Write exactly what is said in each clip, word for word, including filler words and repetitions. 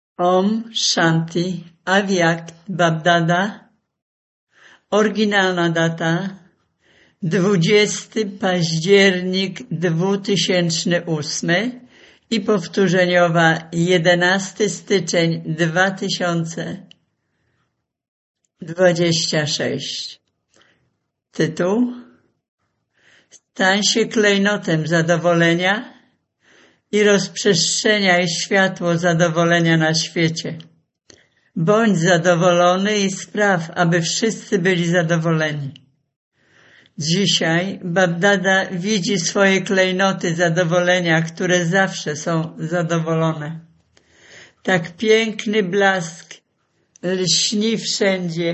Om Shanti Avyakt Babdada. Oryginalna data dwudziesty październik dwa tysiące ósmy i powtórzeniowa jedenasty styczeń dwa tysiące dwudziesty szósty. Tytuł: Stań się klejnotem zadowolenia i rozprzestrzeniaj światło zadowolenia na świecie. Bądź zadowolony i spraw, aby wszyscy byli zadowoleni. Dzisiaj Babdada widzi swoje klejnoty zadowolenia, które zawsze są zadowolone. Tak piękny blask lśni wszędzie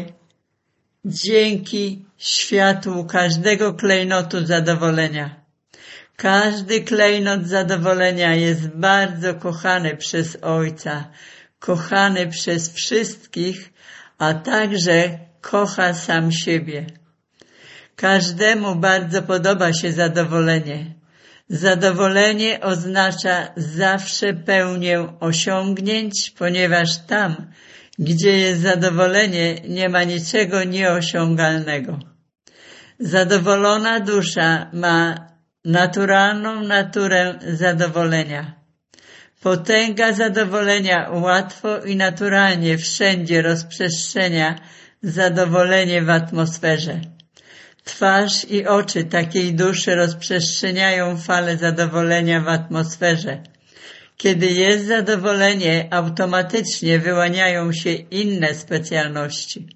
dzięki światłu każdego klejnotu zadowolenia. Każdy klejnot zadowolenia jest bardzo kochany przez Ojca, kochany przez wszystkich, a także kocha sam siebie. Każdemu bardzo podoba się zadowolenie. Zadowolenie oznacza zawsze pełnię osiągnięć, ponieważ tam, gdzie jest zadowolenie, nie ma niczego nieosiągalnego. Zadowolona dusza ma naturalną naturę zadowolenia. Potęga zadowolenia łatwo i naturalnie wszędzie rozprzestrzenia zadowolenie w atmosferze. Twarz i oczy takiej duszy rozprzestrzeniają falę zadowolenia w atmosferze. Kiedy jest zadowolenie, automatycznie wyłaniają się inne specjalności.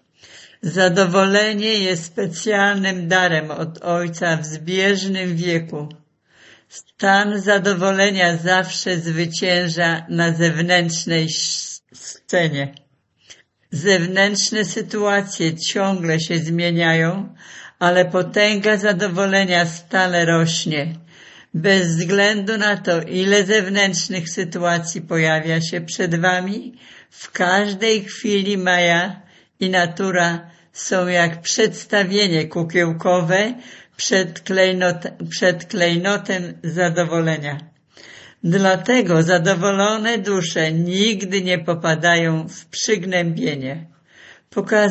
Zadowolenie jest specjalnym darem od Ojca w zbieżnym wieku. Stan zadowolenia zawsze zwycięża na zewnętrznej scenie. Zewnętrzne sytuacje ciągle się zmieniają, ale potęga zadowolenia stale rośnie. Bez względu na to, ile zewnętrznych sytuacji pojawia się przed wami, w każdej chwili Maja i natura są jak przedstawienie kukiełkowe przed, klejnot, przed klejnotem zadowolenia. Dlatego zadowolone dusze nigdy nie popadają w przygnębienie. Pokaz,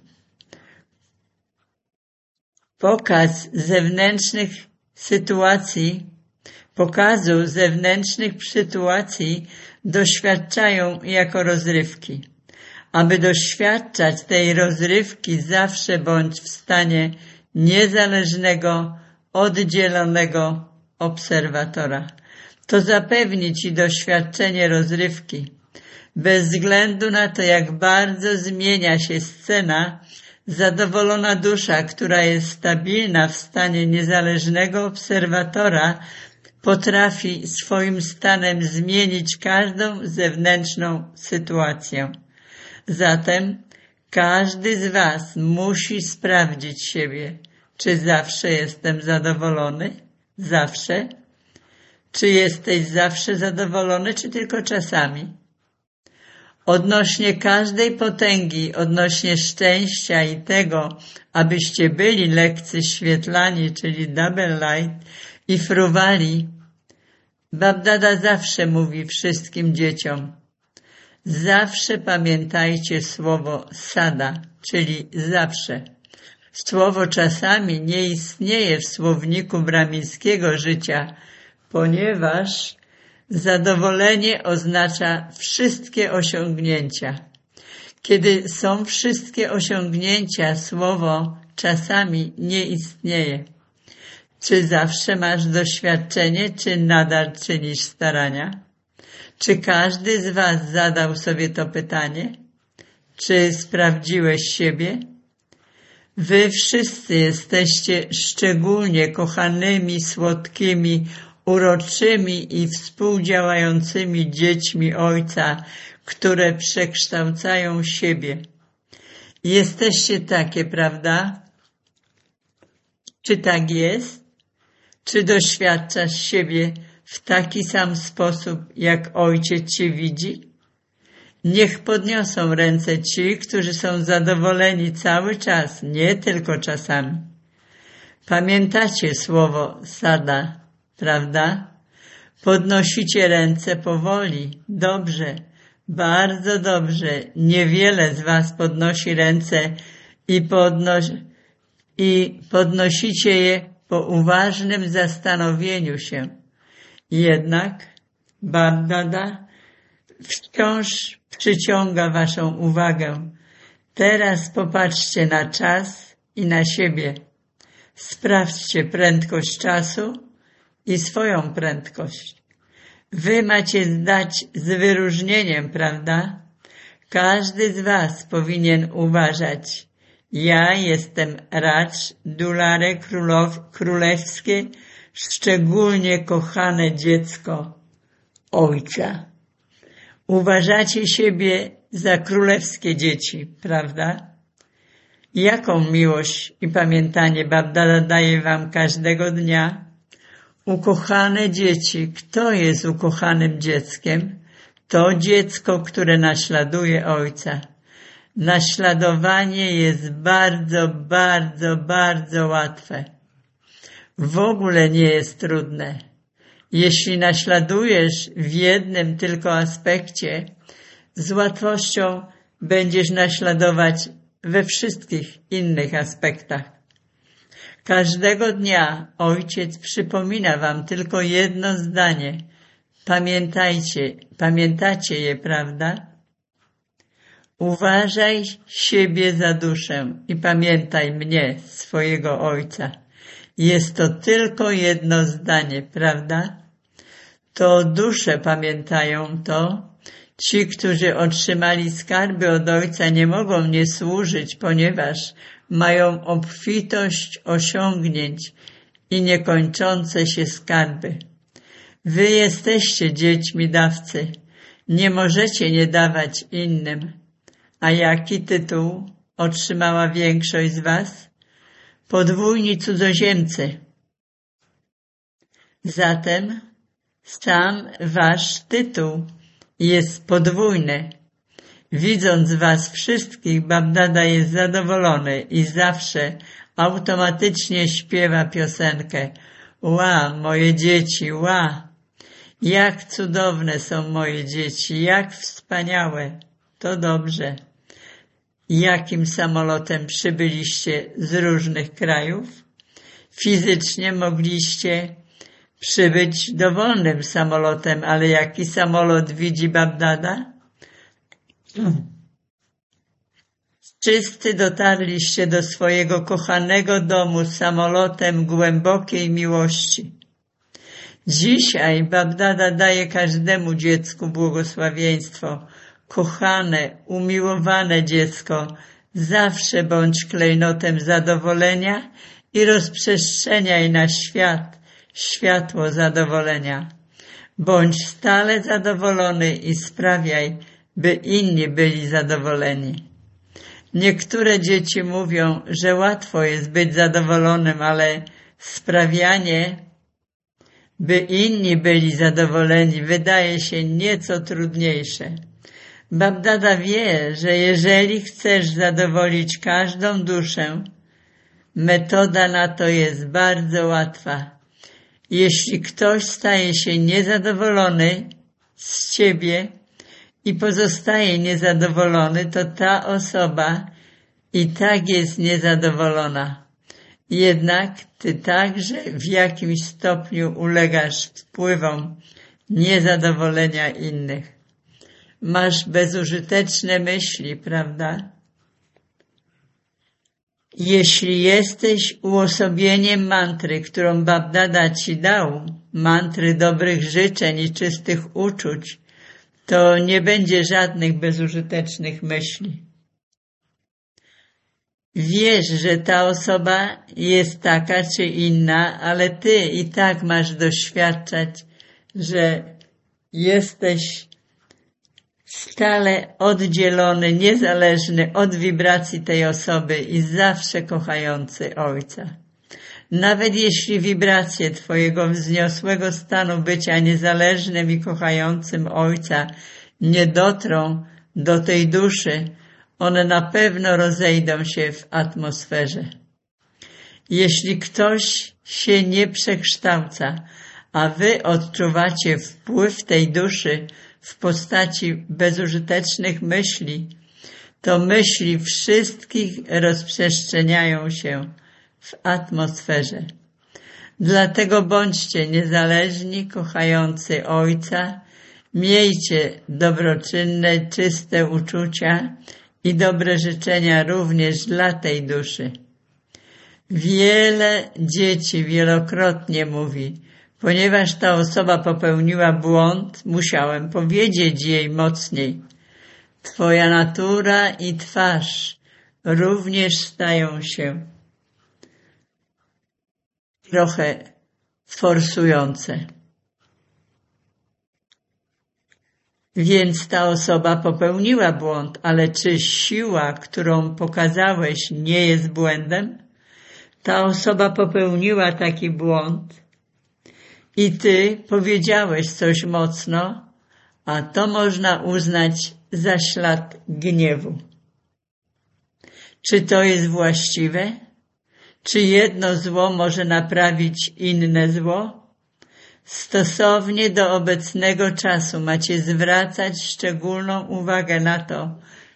pokaz zewnętrznych sytuacji, pokazu zewnętrznych sytuacji doświadczają jako rozrywki. Aby doświadczać tej rozrywki, zawsze bądź w stanie niezależnego, oddzielonego obserwatora. To zapewni ci doświadczenie rozrywki. Bez względu na to, jak bardzo zmienia się scena, zadowolona dusza, która jest stabilna w stanie niezależnego obserwatora, potrafi swoim stanem zmienić każdą zewnętrzną sytuację. Zatem każdy z was musi sprawdzić siebie, czy zawsze jestem zadowolony? Zawsze? Czy jesteś zawsze zadowolony, czy tylko czasami? Odnośnie każdej potęgi, odnośnie szczęścia i tego, abyście byli lekcy świetlani, czyli double light, i fruwali, Babdada zawsze mówi wszystkim dzieciom: zawsze pamiętajcie słowo sada, czyli zawsze. Słowo czasami nie istnieje w słowniku brahmińskiego życia, ponieważ zadowolenie oznacza wszystkie osiągnięcia. Kiedy są wszystkie osiągnięcia, słowo czasami nie istnieje. Czy zawsze masz doświadczenie, czy nadal czynisz starania? Czy każdy z was zadał sobie to pytanie? Czy sprawdziłeś siebie? Wy wszyscy jesteście szczególnie kochanymi, słodkimi, uroczymi i współdziałającymi dziećmi Ojca, które przekształcają siebie. Jesteście takie, prawda? Czy tak jest? Czy doświadczasz siebie w taki sam sposób, jak Ojciec cię widzi? Niech podniosą ręce ci, którzy są zadowoleni cały czas, nie tylko czasami. Pamiętacie słowo sada, prawda? Podnosicie ręce powoli, dobrze. Bardzo dobrze, niewiele z was podnosi ręce i, podnosi, i podnosicie je po uważnym zastanowieniu się. Jednak Bab Dada wciąż przyciąga waszą uwagę. Teraz popatrzcie na czas i na siebie. Sprawdźcie prędkość czasu i swoją prędkość. Wy macie zdać z wyróżnieniem, prawda? Każdy z was powinien uważać. Ja jestem Racz Dulare Królow, Królewskie, szczególnie kochane dziecko Ojca. Uważacie siebie za królewskie dzieci, prawda? Jaką miłość i pamiętanie Bab Dada daje wam każdego dnia? Ukochane dzieci. Kto jest ukochanym dzieckiem? To dziecko, które naśladuje Ojca. Naśladowanie jest bardzo, bardzo, bardzo łatwe. W ogóle nie jest trudne. Jeśli naśladujesz w jednym tylko aspekcie, z łatwością będziesz naśladować we wszystkich innych aspektach. Każdego dnia Ojciec przypomina wam tylko jedno zdanie. Pamiętajcie, pamiętacie je, prawda? Uważaj siebie za duszę i pamiętaj mnie, swojego Ojca. Jest to tylko jedno zdanie, prawda? To dusze pamiętają to. Ci, którzy otrzymali skarby od Ojca, nie mogą nie służyć, ponieważ mają obfitość osiągnięć i niekończące się skarby. Wy jesteście dziećmi dawcy. Nie możecie nie dawać innym. A jaki tytuł otrzymała większość z was? Podwójni cudzoziemcy. Zatem sam wasz tytuł jest podwójny. Widząc was wszystkich, Bab Dada jest zadowolony i zawsze automatycznie śpiewa piosenkę. Ła, moje dzieci, ła! Jak cudowne są moje dzieci, jak wspaniałe. To dobrze. Jakim samolotem przybyliście z różnych krajów? Fizycznie mogliście przybyć dowolnym samolotem, ale jaki samolot widzi Bab Dada? Wszyscy dotarliście do swojego kochanego domu samolotem głębokiej miłości. Dzisiaj Bab Dada daje każdemu dziecku błogosławieństwo. Kochane, umiłowane dziecko, zawsze bądź klejnotem zadowolenia i rozprzestrzeniaj na świat światło zadowolenia. Bądź stale zadowolony i sprawiaj, by inni byli zadowoleni. Niektóre dzieci mówią, że łatwo jest być zadowolonym, ale sprawianie, by inni byli zadowoleni, wydaje się nieco trudniejsze. Bab Dada wie, że jeżeli chcesz zadowolić każdą duszę, metoda na to jest bardzo łatwa. Jeśli ktoś staje się niezadowolony z ciebie i pozostaje niezadowolony, to ta osoba i tak jest niezadowolona. Jednak ty także w jakimś stopniu ulegasz wpływom niezadowolenia innych. Masz bezużyteczne myśli, prawda? Jeśli jesteś uosobieniem mantry, którą Bab Dada ci dał, mantry dobrych życzeń i czystych uczuć, to nie będzie żadnych bezużytecznych myśli. Wiesz, że ta osoba jest taka czy inna, ale ty i tak masz doświadczać, że jesteś stale oddzielony, niezależny od wibracji tej osoby i zawsze kochający Ojca. Nawet jeśli wibracje twojego wzniosłego stanu bycia niezależnym i kochającym Ojca nie dotrą do tej duszy, one na pewno rozejdą się w atmosferze. Jeśli ktoś się nie przekształca, a wy odczuwacie wpływ tej duszy, w postaci bezużytecznych myśli, to myśli wszystkich rozprzestrzeniają się w atmosferze. Dlatego bądźcie niezależni, kochający Ojca, miejcie dobroczynne, czyste uczucia i dobre życzenia również dla tej duszy. Wiele dzieci wielokrotnie mówi, ponieważ ta osoba popełniła błąd, musiałem powiedzieć jej mocniej. Twoja natura i twarz również stają się trochę forsujące. Więc ta osoba popełniła błąd, ale czy siła, którą pokazałeś, nie jest błędem? Ta osoba popełniła taki błąd i ty powiedziałeś coś mocno, a to można uznać za ślad gniewu. Czy to jest właściwe? Czy jedno zło może naprawić inne zło? Stosownie do obecnego czasu macie zwracać szczególną uwagę na to,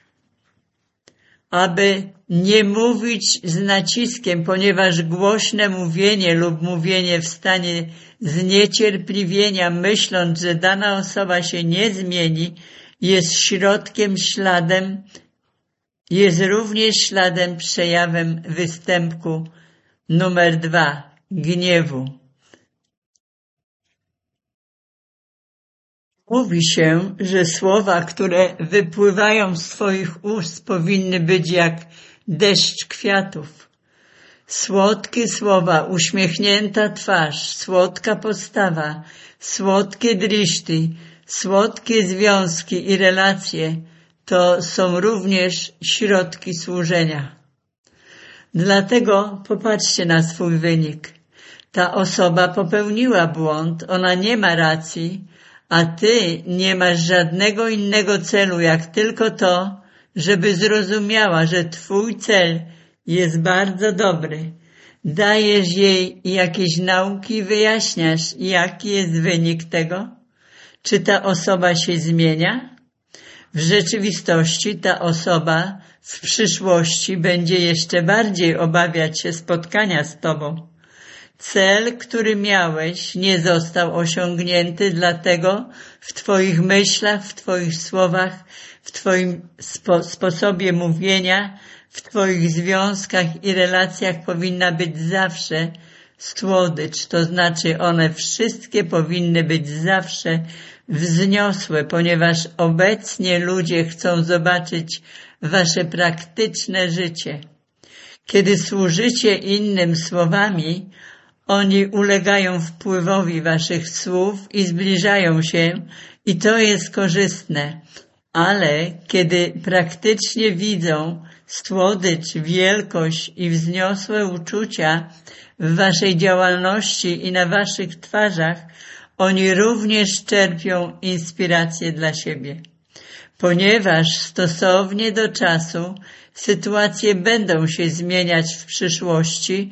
aby nie mówić z naciskiem, ponieważ głośne mówienie lub mówienie w stanie zniecierpliwienia, myśląc, że dana osoba się nie zmieni, jest środkiem, śladem, jest również śladem, przejawem występku numer dwa, gniewu. Mówi się, że słowa, które wypływają z twoich ust, powinny być jak deszcz kwiatów. Słodkie słowa, uśmiechnięta twarz, słodka postawa, słodkie driszty, słodkie związki i relacje to są również środki służenia. Dlatego popatrzcie na swój wynik. Ta osoba popełniła błąd, ona nie ma racji, a ty nie masz żadnego innego celu, jak tylko to, żeby zrozumiała, że twój cel jest bardzo dobry. Dajesz jej jakieś nauki i wyjaśniasz, jaki jest wynik tego. Czy ta osoba się zmienia? W rzeczywistości ta osoba w przyszłości będzie jeszcze bardziej obawiać się spotkania z tobą. Cel, który miałeś, nie został osiągnięty, dlatego w twoich myślach, w twoich słowach, w twoim spo- sposobie mówienia, w twoich związkach i relacjach powinna być zawsze słodycz, to znaczy one wszystkie powinny być zawsze wzniosłe, ponieważ obecnie ludzie chcą zobaczyć wasze praktyczne życie. Kiedy służycie innym słowami, oni ulegają wpływowi waszych słów i zbliżają się i to jest korzystne. Ale kiedy praktycznie widzą słodycz, wielkość i wzniosłe uczucia w waszej działalności i na waszych twarzach, oni również czerpią inspirację dla siebie. Ponieważ stosownie do czasu sytuacje będą się zmieniać w przyszłości,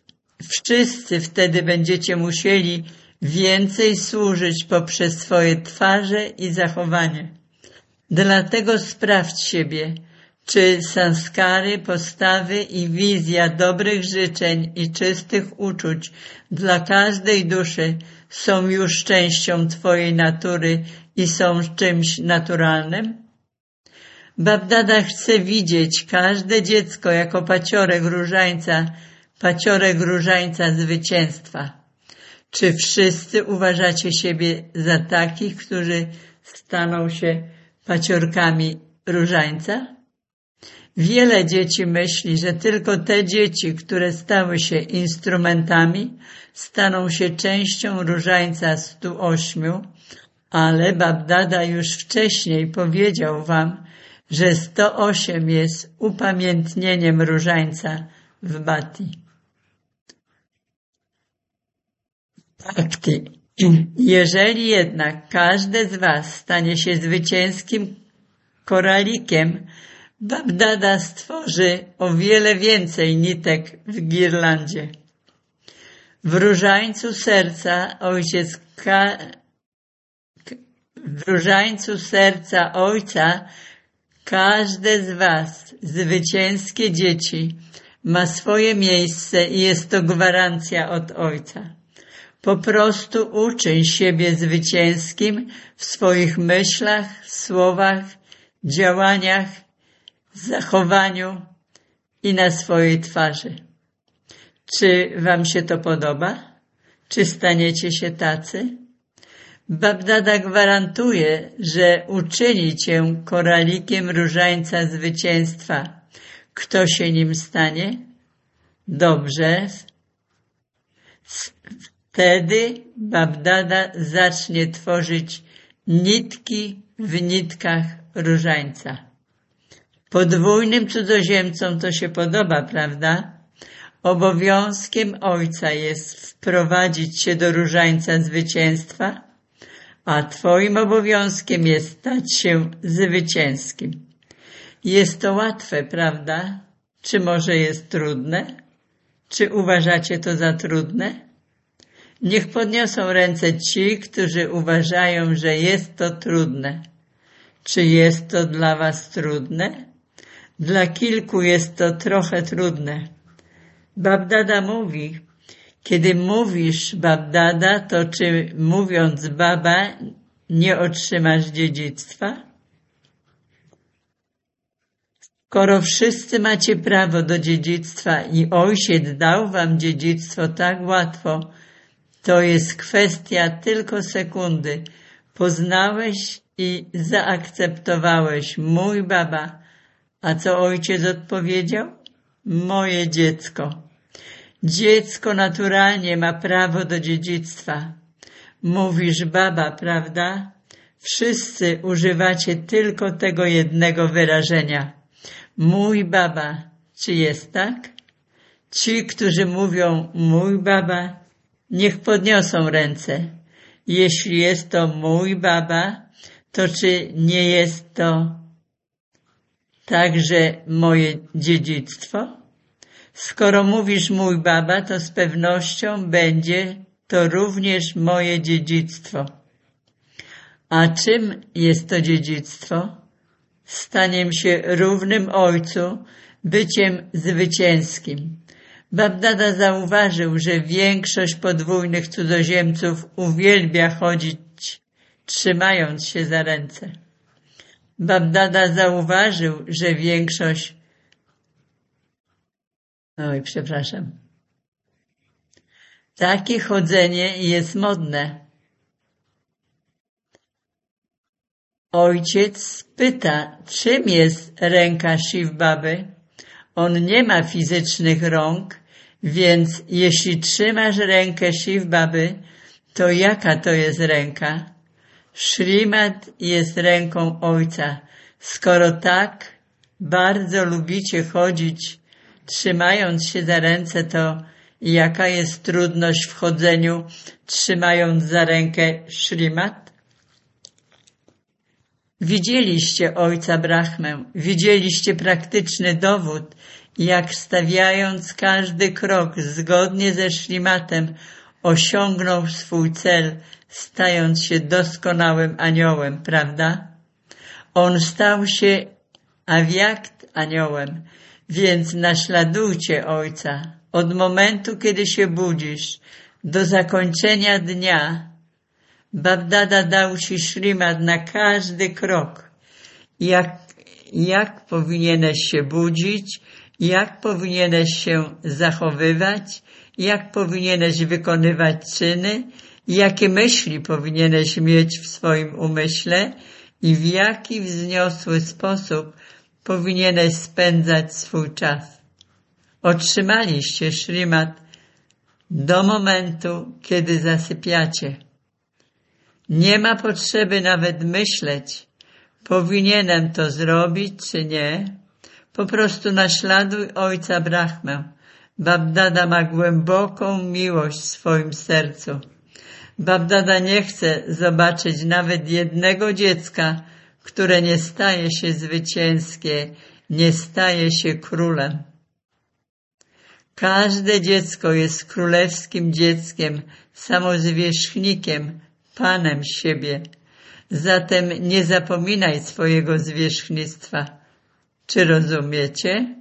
wszyscy wtedy będziecie musieli więcej służyć poprzez swoje twarze i zachowanie. Dlatego sprawdź siebie, czy sanskary, postawy i wizja dobrych życzeń i czystych uczuć dla każdej duszy są już częścią twojej natury i są czymś naturalnym? Babdada chce widzieć każde dziecko jako paciorek różańca, paciorek różańca zwycięstwa. Czy wszyscy uważacie siebie za takich, którzy staną się paciorkami różańca? Wiele dzieci myśli, że tylko te dzieci, które stały się instrumentami, staną się częścią różańca stu ośmiu, ale Babdada już wcześniej powiedział wam, że sto osiem jest upamiętnieniem różańca w Bhakti. Bhakti. Jeżeli jednak każde z was stanie się zwycięskim koralikiem, Babdada stworzy o wiele więcej nitek w girlandzie. W różańcu serca ojciec Ka... W różańcu serca Ojca każde z was, zwycięskie dzieci, ma swoje miejsce i jest to gwarancja od Ojca. Po prostu uczyń siebie zwycięskim w swoich myślach, słowach, działaniach, zachowaniu i na swojej twarzy. Czy wam się to podoba? Czy staniecie się tacy? Babdada gwarantuje, że uczyni cię koralikiem różańca zwycięstwa. Kto się nim stanie? Dobrze. Wtedy Babdada zacznie tworzyć nitki w nitkach różańca. Podwójnym cudzoziemcom to się podoba, prawda? Obowiązkiem Ojca jest wprowadzić się do różańca zwycięstwa, a twoim obowiązkiem jest stać się zwycięskim. Jest to łatwe, prawda? Czy może jest trudne? Czy uważacie to za trudne? Niech podniosą ręce ci, którzy uważają, że jest to trudne. Czy jest to dla was trudne? Dla kilku jest to trochę trudne. Babdada mówi, kiedy mówisz Babdada, to czy mówiąc baba nie otrzymasz dziedzictwa? Skoro wszyscy macie prawo do dziedzictwa i Ojciec dał wam dziedzictwo tak łatwo, to jest kwestia tylko sekundy. Poznałeś i zaakceptowałeś mój baba. A co Ojciec odpowiedział? Moje dziecko. Dziecko naturalnie ma prawo do dziedzictwa. Mówisz baba, prawda? Wszyscy używacie tylko tego jednego wyrażenia. Mój baba. Czy jest tak? Ci, którzy mówią mój baba, niech podniosą ręce. Jeśli jest to mój baba, to czy nie jest to także moje dziedzictwo? Skoro mówisz mój baba, to z pewnością będzie to również moje dziedzictwo. A czym jest to dziedzictwo? Staniem się równym Ojcu, byciem zwycięskim. Babdada zauważył, że większość podwójnych cudzoziemców uwielbia chodzić, trzymając się za ręce. Babdada zauważył, że większość... Oj, przepraszam. Takie chodzenie jest modne. Ojciec pyta, czym jest ręka Shiv Baby? On nie ma fizycznych rąk, więc jeśli trzymasz rękę Shiv Baby, to jaka to jest ręka? Śrimad jest ręką Ojca. Skoro tak bardzo lubicie chodzić, trzymając się za ręce, to jaka jest trudność w chodzeniu, trzymając za rękę Śrimad? Widzieliście Ojca Brahmę, widzieliście praktyczny dowód, jak stawiając każdy krok zgodnie ze Śrimatem osiągnął swój cel, stając się doskonałym aniołem, prawda? On stał się awiakt aniołem, więc naśladujcie Ojca. Od momentu, kiedy się budzisz, do zakończenia dnia, Babdada dał ci śrimad na każdy krok. Jak, jak powinieneś się budzić, jak powinieneś się zachowywać, jak powinieneś wykonywać czyny, jakie myśli powinieneś mieć w swoim umyśle i w jaki wzniosły sposób powinieneś spędzać swój czas. Otrzymaliście śrimad do momentu, kiedy zasypiacie. Nie ma potrzeby nawet myśleć, powinienem to zrobić czy nie. Po prostu naśladuj Ojca Brahmę. Babdada ma głęboką miłość w swoim sercu. Babdada nie chce zobaczyć nawet jednego dziecka, które nie staje się zwycięskie, nie staje się królem. Każde dziecko jest królewskim dzieckiem, samozwierzchnikiem, panem siebie. Zatem nie zapominaj swojego zwierzchnictwa. Czy rozumiecie?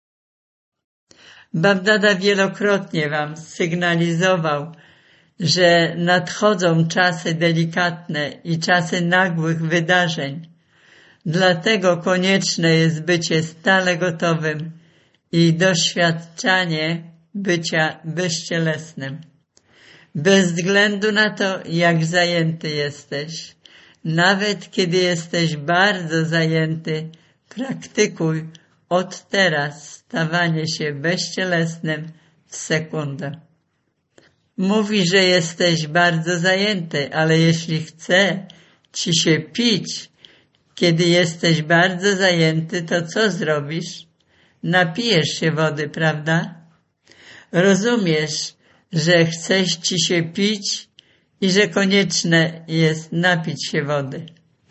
Babdada wielokrotnie wam sygnalizował, że nadchodzą czasy delikatne i czasy nagłych wydarzeń. Dlatego konieczne jest bycie stale gotowym i doświadczanie bycia bezcielesnym. Bez względu na to, jak zajęty jesteś, nawet kiedy jesteś bardzo zajęty, praktykuj od teraz stawanie się bezcielesnym w sekundę. Mówi, że jesteś bardzo zajęty, ale jeśli chce ci się pić, kiedy jesteś bardzo zajęty, to co zrobisz? Napijesz się wody, prawda? Rozumiesz, że chcesz ci się pić i że konieczne jest napić się wody.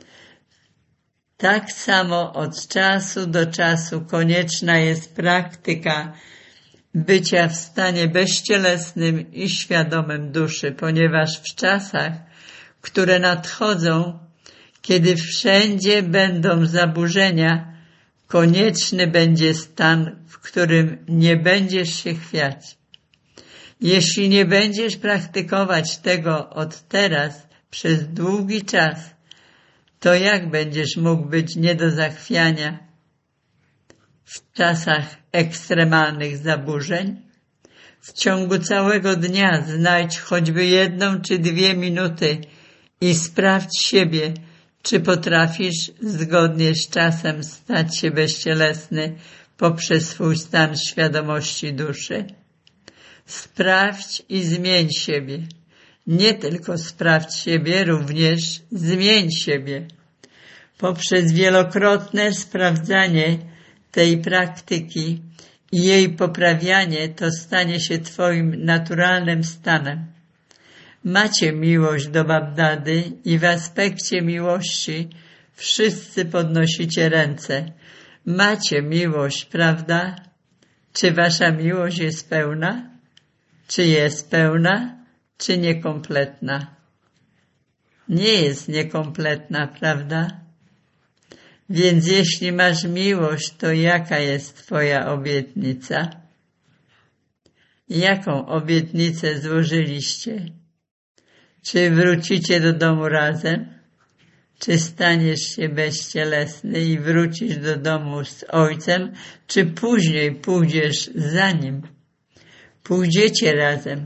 Tak samo od czasu do czasu konieczna jest praktyka bycia w stanie bezcielesnym i świadomym duszy, ponieważ w czasach, które nadchodzą, kiedy wszędzie będą zaburzenia, konieczny będzie stan, w którym nie będziesz się chwiać. Jeśli nie będziesz praktykować tego od teraz przez długi czas, to jak będziesz mógł być nie do zachwiania w czasach ekstremalnych zaburzeń? W ciągu całego dnia znajdź choćby jedną czy dwie minuty i sprawdź siebie, czy potrafisz zgodnie z czasem stać się bezcielesny poprzez swój stan świadomości duszy. Sprawdź i zmień siebie. Nie tylko sprawdź siebie, również zmień siebie. Poprzez wielokrotne sprawdzanie tej praktyki i jej poprawianie to stanie się twoim naturalnym stanem. Macie miłość do Babdady i w aspekcie miłości wszyscy podnosicie ręce. Macie miłość, prawda? Czy wasza miłość jest pełna? Czy jest pełna, czy niekompletna? Nie jest niekompletna, prawda? Więc jeśli masz miłość, to jaka jest twoja obietnica? Jaką obietnicę złożyliście? Czy wrócicie do domu razem? Czy staniesz się bezcielesny i wrócisz do domu z ojcem? Czy później pójdziesz za nim? Pójdziecie razem.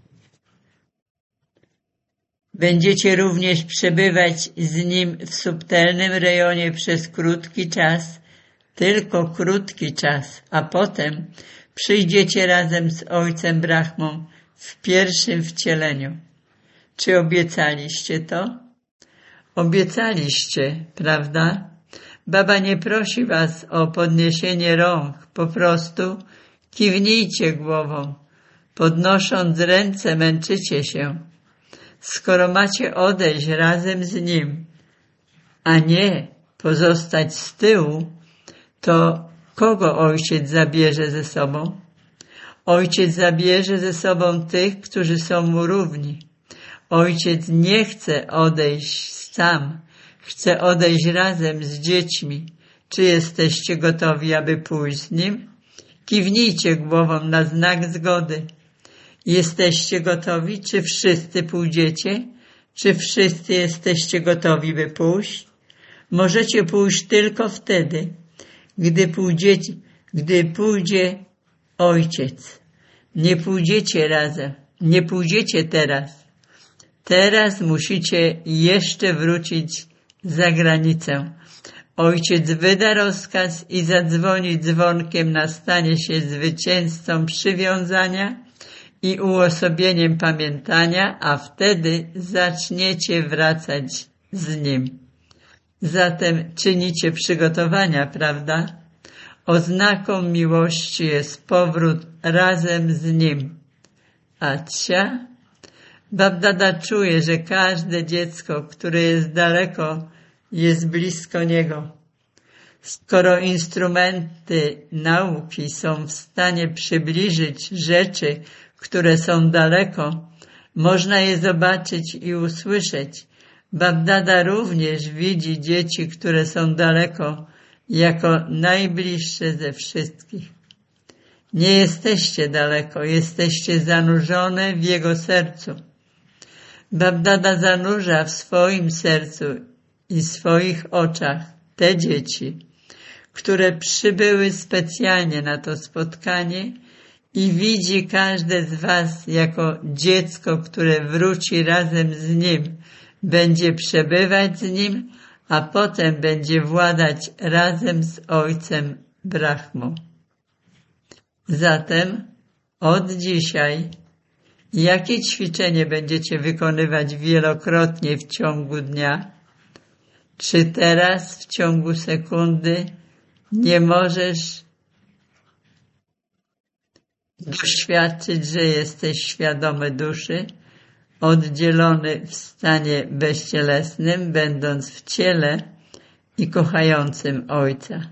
Będziecie również przebywać z nim w subtelnym rejonie przez krótki czas, tylko krótki czas, a potem przyjdziecie razem z ojcem Brahmą w pierwszym wcieleniu. Czy obiecaliście to? Obiecaliście, prawda? Baba nie prosi was o podniesienie rąk, po prostu kiwnijcie głową. Podnosząc ręce męczycie się. Skoro macie odejść razem z nim, a nie pozostać z tyłu, to kogo ojciec zabierze ze sobą? Ojciec zabierze ze sobą tych, którzy są mu równi. Ojciec nie chce odejść sam, chce odejść razem z dziećmi. Czy jesteście gotowi, aby pójść z nim? Kiwnijcie głową na znak zgody. Jesteście gotowi? Czy wszyscy pójdziecie? Czy wszyscy jesteście gotowi, by pójść? Możecie pójść tylko wtedy, gdy pójdziecie, gdy pójdzie ojciec. Nie pójdziecie razem, nie pójdziecie teraz. Teraz musicie jeszcze wrócić za granicę. Ojciec wyda rozkaz i zadzwoni dzwonkiem na stanie się zwycięzcą przywiązania i uosobieniem pamiętania, a wtedy zaczniecie wracać z nim. Zatem czynicie przygotowania, prawda? Oznaką miłości jest powrót razem z nim. Acia? Babdada czuje, że każde dziecko, które jest daleko, jest blisko niego. Skoro instrumenty nauki są w stanie przybliżyć rzeczy, które są daleko, można je zobaczyć i usłyszeć, Babdada również widzi dzieci, które są daleko, jako najbliższe ze wszystkich. Nie jesteście daleko, jesteście zanurzone w Jego sercu. Babdada zanurza w swoim sercu i swoich oczach te dzieci, które przybyły specjalnie na to spotkanie i widzi każde z was jako dziecko, które wróci razem z Nim, będzie przebywać z Nim, a potem będzie władać razem z Ojcem Brahmą. Zatem od dzisiaj jakie ćwiczenie będziecie wykonywać wielokrotnie w ciągu dnia? Czy teraz w ciągu sekundy nie możesz doświadczyć, że jesteś świadomy duszy, oddzielony w stanie bezcielesnym, będąc w ciele i kochającym Ojca?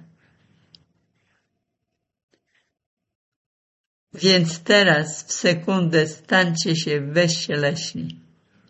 Więc teraz w sekundę stańcie się bezcieleśni.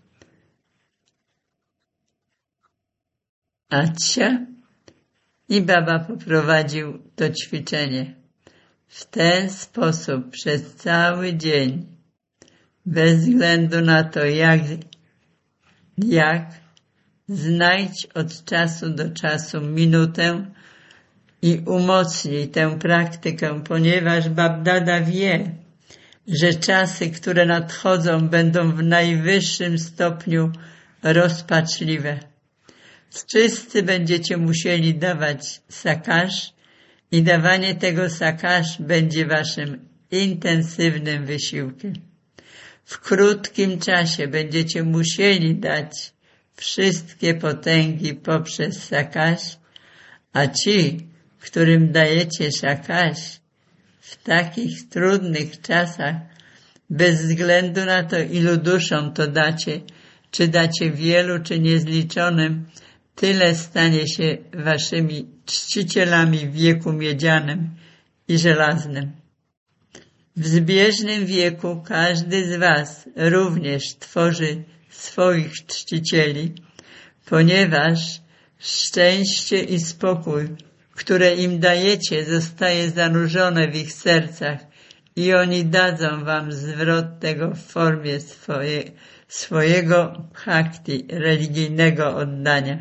Acia. I Baba poprowadził to ćwiczenie. W ten sposób przez cały dzień, bez względu na to jak, jak, znajdź od czasu do czasu minutę i umocnij tę praktykę, ponieważ Babdada wie, że czasy, które nadchodzą, będą w najwyższym stopniu rozpaczliwe. Wszyscy będziecie musieli dawać sakasz i dawanie tego sakasz będzie waszym intensywnym wysiłkiem. W krótkim czasie będziecie musieli dać wszystkie potęgi poprzez sakasz, a ci, którym dajecie sakasz w takich trudnych czasach, bez względu na to, ilu duszom to dacie, czy dacie wielu, czy niezliczonym, tyle stanie się waszymi czcicielami w wieku miedzianym i żelaznym. W zbieżnym wieku każdy z was również tworzy swoich czcicieli, ponieważ szczęście i spokój, które im dajecie, zostaje zanurzone w ich sercach i oni dadzą wam zwrot tego w formie swoje, swojego bhakti, religijnego oddania.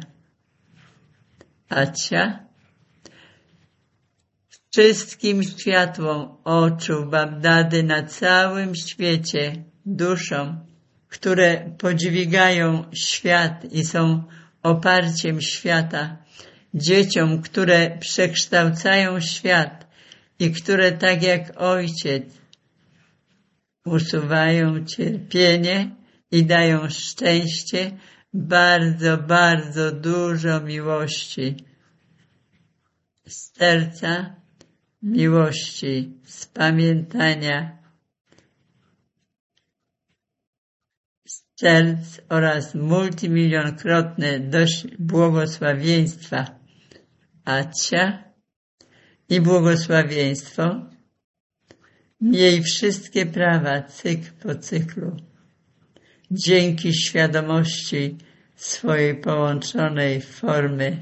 Acia. Wszystkim światłom oczu Babdady na całym świecie, duszom, które podźwigają świat i są oparciem świata, dzieciom, które przekształcają świat i które tak jak Ojciec usuwają cierpienie i dają szczęście, bardzo, bardzo dużo miłości z serca, miłości, z pamiętania, z serc oraz multimilionkrotne dość błogosławieństwa Acia i błogosławieństwo. Miej wszystkie prawa cykl po cyklu. Dzięki świadomości swojej połączonej formy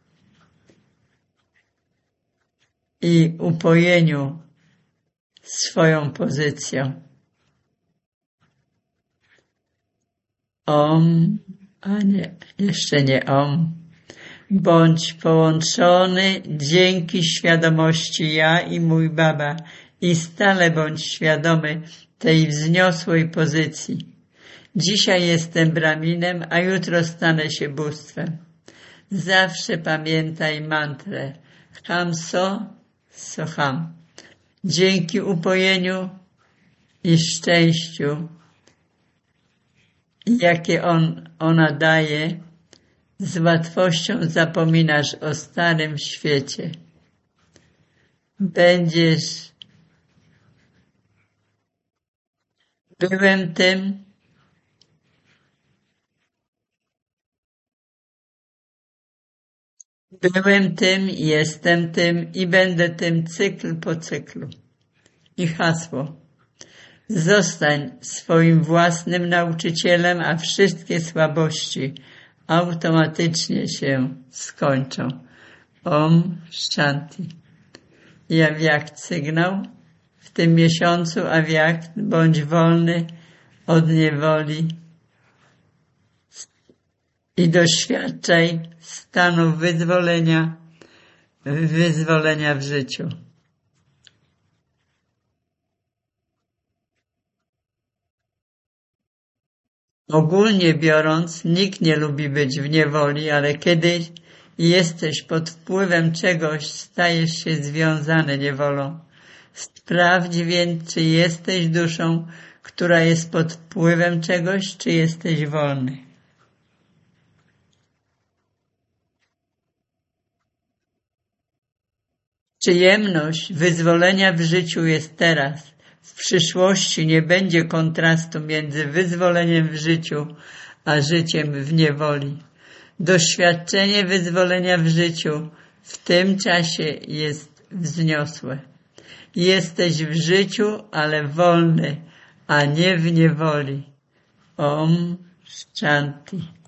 i upojeniu swoją pozycją. Om, a nie, jeszcze nie om. Bądź połączony dzięki świadomości ja i mój Baba i stale bądź świadomy tej wzniosłej pozycji. Dzisiaj jestem Braminem, a jutro stanę się bóstwem. Zawsze pamiętaj mantrę Ham So, Soham. Dzięki upojeniu i szczęściu, jakie on, ona daje, z łatwością zapominasz o starym świecie. Będziesz byłem tym, byłem tym, jestem tym i będę tym cykl po cyklu. I hasło. Zostań swoim własnym nauczycielem, a wszystkie słabości, automatycznie się skończą. Om Shanti. I Avyakt sygnał w tym miesiącu. Avyakt, bądź wolny od niewoli i doświadczaj stanu wyzwolenia, wyzwolenia w życiu. Ogólnie biorąc, nikt nie lubi być w niewoli, ale kiedy jesteś pod wpływem czegoś, stajesz się związany niewolą. Sprawdź więc, czy jesteś duszą, która jest pod wpływem czegoś, czy jesteś wolny. Przyjemność wyzwolenia w życiu jest teraz. W przyszłości nie będzie kontrastu między wyzwoleniem w życiu a życiem w niewoli. Doświadczenie wyzwolenia w życiu w tym czasie jest wzniosłe. Jesteś w życiu, ale wolny, a nie w niewoli. Om Shanti.